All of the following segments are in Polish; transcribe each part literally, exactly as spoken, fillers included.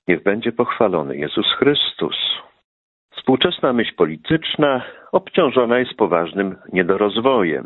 Niech będzie pochwalony Jezus Chrystus. Współczesna myśl polityczna obciążona jest poważnym niedorozwojem.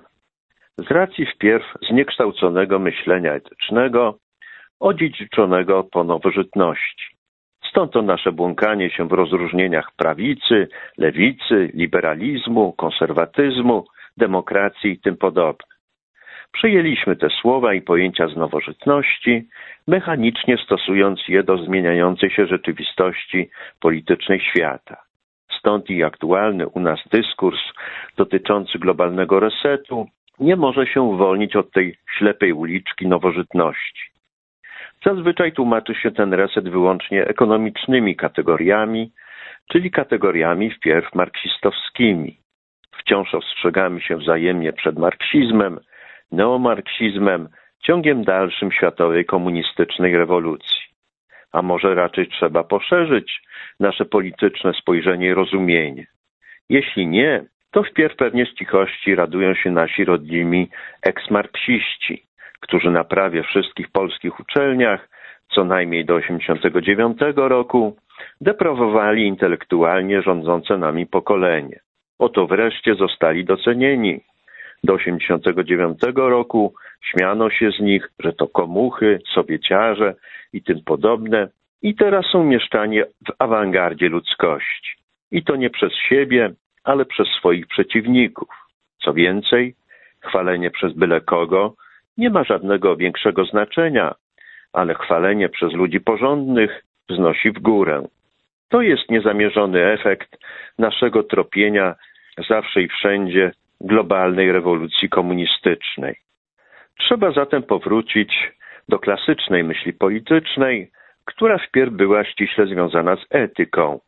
Z racji wpierw zniekształconego myślenia etycznego, odziedziczonego po nowożytności. Stąd to nasze błąkanie się w rozróżnieniach prawicy, lewicy, liberalizmu, konserwatyzmu, demokracji i tym podobne. Przyjęliśmy te słowa i pojęcia z nowożytności, mechanicznie stosując je do zmieniającej się rzeczywistości politycznej świata. Stąd i aktualny u nas dyskurs dotyczący globalnego resetu nie może się uwolnić od tej ślepej uliczki nowożytności. Zazwyczaj tłumaczy się ten reset wyłącznie ekonomicznymi kategoriami, czyli kategoriami wpierw marksistowskimi. Wciąż ostrzegamy się wzajemnie przed marksizmem, neomarksizmem, ciągiem dalszym światowej komunistycznej rewolucji. A może raczej trzeba poszerzyć nasze polityczne spojrzenie i rozumienie. Jeśli nie, to wpierw pewnie z cichości radują się nasi rodzimi eksmarksiści, którzy na prawie wszystkich polskich uczelniach, co najmniej do osiemdziesiątego dziewiątego roku, deprawowali intelektualnie rządzące nami pokolenie. Oto wreszcie zostali docenieni. Do osiemdziesiątego dziewiątego roku śmiano się z nich, że to komuchy, sowieciarze i tym podobne, i teraz są mieszczanie w awangardzie ludzkości. I to nie przez siebie, ale przez swoich przeciwników. Co więcej, chwalenie przez byle kogo nie ma żadnego większego znaczenia, ale chwalenie przez ludzi porządnych wznosi w górę. To jest niezamierzony efekt naszego tropienia zawsze i wszędzie globalnej rewolucji komunistycznej. Trzeba zatem powrócić do klasycznej myśli politycznej, która wpierw była ściśle związana z etyką.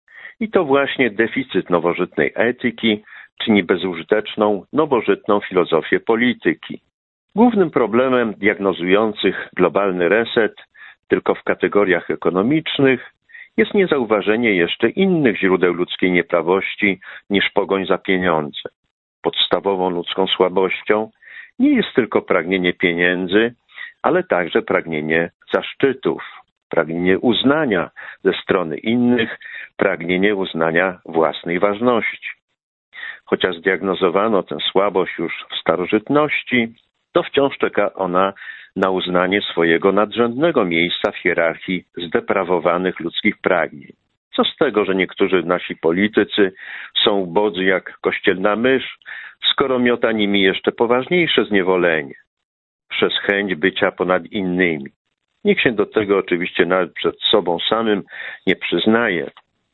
I to właśnie deficyt nowożytnej etyki czyni bezużyteczną nowożytną filozofię polityki. Głównym problemem diagnozujących globalny reset tylko w kategoriach ekonomicznych jest niezauważenie jeszcze innych źródeł ludzkiej nieprawości niż pogoń za pieniądze. Podstawową ludzką słabością nie jest tylko pragnienie pieniędzy, ale także pragnienie zaszczytów, pragnienie uznania ze strony innych, pragnienie uznania własnej ważności. Chociaż zdiagnozowano tę słabość już w starożytności, to wciąż czeka ona na uznanie swojego nadrzędnego miejsca w hierarchii zdeprawowanych ludzkich pragnień. Co z tego, że niektórzy nasi politycy są ubodzy jak kościelna mysz, skoro miota nimi jeszcze poważniejsze zniewolenie, przez chęć bycia ponad innymi. Nikt się do tego oczywiście nawet przed sobą samym nie przyznaje.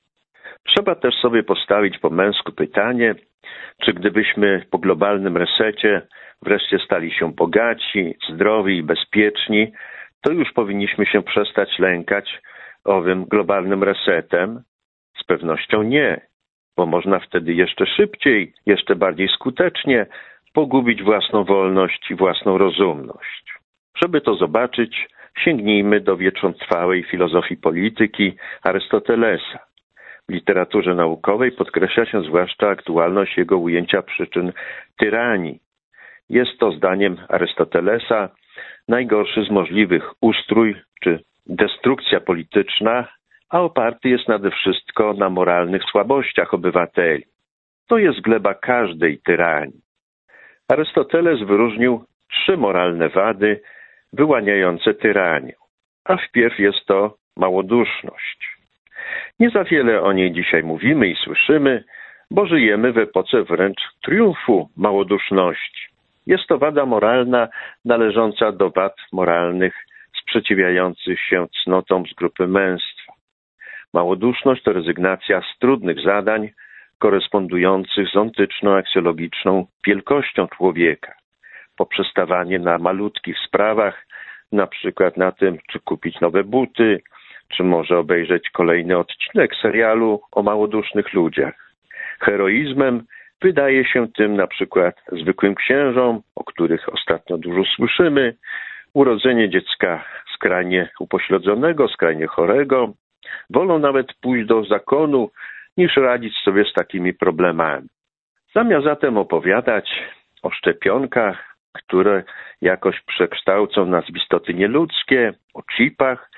Trzeba też sobie postawić po męsku pytanie, czy gdybyśmy po globalnym resecie wreszcie stali się bogaci, zdrowi i bezpieczni, to już powinniśmy się przestać lękać owym globalnym resetem? Z pewnością nie, bo można wtedy jeszcze szybciej, jeszcze bardziej skutecznie pogubić własną wolność i własną rozumność. Żeby to zobaczyć, sięgnijmy do wiecznotrwałej filozofii polityki Arystotelesa. W literaturze naukowej podkreśla się zwłaszcza aktualność jego ujęcia przyczyn tyranii. Jest to, zdaniem Arystotelesa, najgorszy z możliwych ustrój czy destrukcja polityczna, a oparty jest nade wszystko na moralnych słabościach obywateli. To jest gleba każdej tyranii. Arystoteles wyróżnił trzy moralne wady wyłaniające tyranię, a wpierw jest to małoduszność. Nie za wiele o niej dzisiaj mówimy i słyszymy, bo żyjemy w epoce wręcz triumfu małoduszności. Jest to wada moralna należąca do wad moralnych sprzeciwiających się cnotom z grupy męstwa. Małoduszność to rezygnacja z trudnych zadań korespondujących z ontyczną aksjologiczną wielkością człowieka, poprzestawanie na malutkich sprawach, na przykład na tym, czy kupić nowe buty, czy może obejrzeć kolejny odcinek serialu o małodusznych ludziach. Heroizmem wydaje się tym na przykład zwykłym księżom, o których ostatnio dużo słyszymy, urodzenie dziecka skrajnie upośledzonego, skrajnie chorego, wolą nawet pójść do zakonu, niż radzić sobie z takimi problemami. Zamiast zatem opowiadać o szczepionkach, które jakoś przekształcą nas w istoty nieludzkie, o chipach,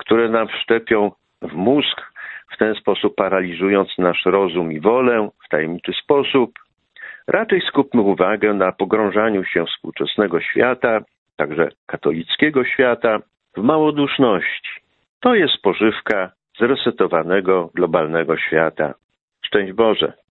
które nam wszczepią w mózg, w ten sposób paraliżując nasz rozum i wolę w tajemniczy sposób. Raczej skupmy uwagę na pogrążaniu się współczesnego świata, także katolickiego świata, w małoduszności. To jest spożywka zresetowanego globalnego świata. Szczęść Boże!